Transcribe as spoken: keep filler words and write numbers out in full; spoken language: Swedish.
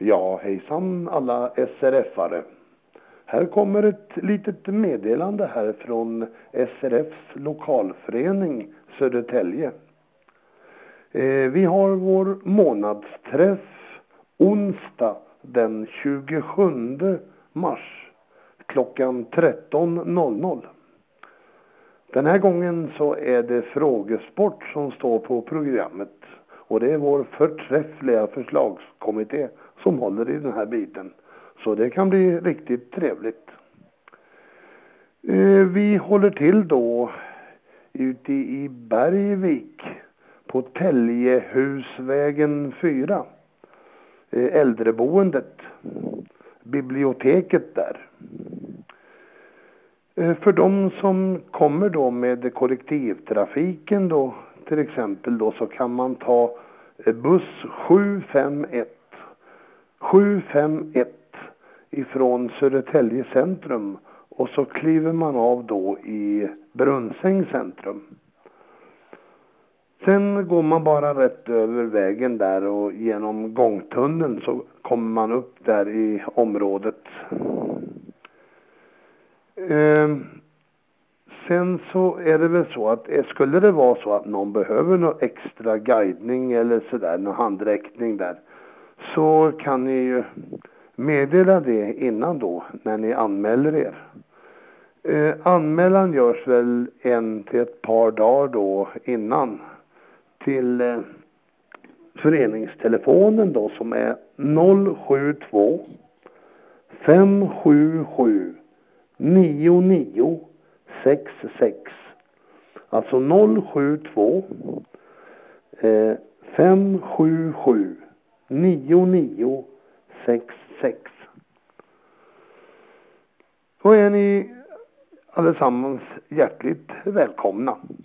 Ja, hejsan alla S R F-are. Här kommer ett litet meddelande här från S R F:s lokalförening Södertälje. Eh, vi har vår månadsträff onsdag den tjugosjunde mars klockan tretton noll noll. Den här gången så är det frågesport som står på programmet. Och det är vår förträffliga förslagskommitté som håller i den här biten. Så det kan bli riktigt trevligt. Eh, vi håller till då ute i Bergvik på Täljehusvägen fyra. Eh, äldreboendet. Biblioteket där. Eh, för de som kommer då med kollektivtrafiken då till exempel då så kan man ta buss sju fem ett sju fem ett ifrån Södertälje centrum och så kliver man av då i Brunnsäng centrum. Sen går man bara rätt över vägen där och genom gångtunneln så kommer man upp där i området. Eh, sen så är det väl så att skulle det vara så att någon behöver någon extra guidning eller sådär, någon handräckning där, så kan ni ju meddela det innan då när ni anmäler er. Eh, anmälan görs väl en till ett par dagar då innan till eh, föreningstelefonen då som är noll sju två fem sju sju nio nio sex sex. Alltså noll sju två eh, fem sju sju nio nio sex sex. Och är ni allesammans hjärtligt välkomna.